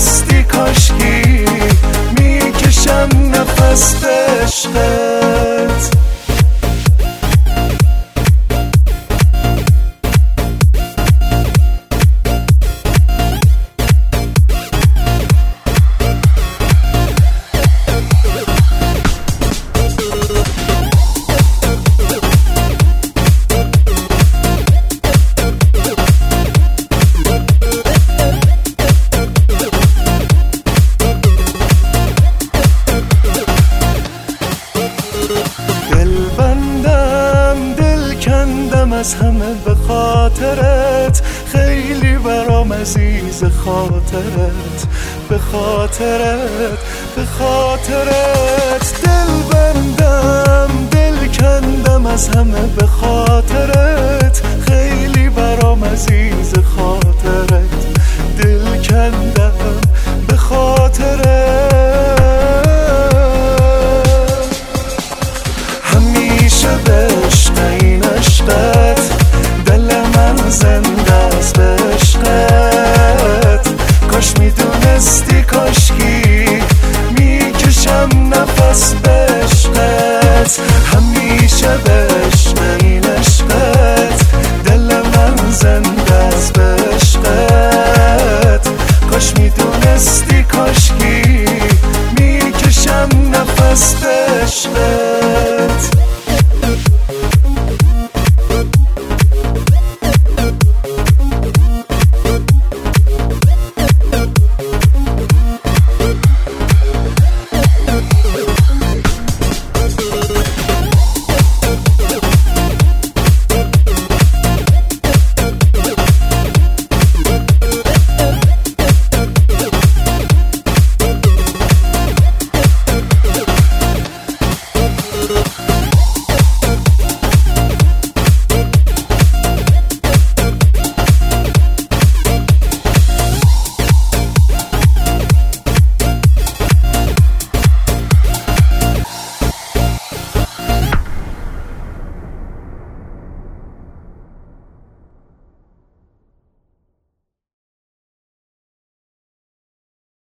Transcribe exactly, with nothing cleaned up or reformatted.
میدونستی کاشکی میکشم نفس به عشقت. از همه به خاطرت، خیلی برام عزیز خاطرت، به خاطرت به خاطرت. دل بندم دل کندم از همه به خاطرت، خیلی برام عزیز خاطرت، دل کندم به خاطرت. همیشه به عشق این عشقت، دل من زنده است به عشقت. کاش میدونستی کاشکی میکشم نفس به عشقت. همیشه به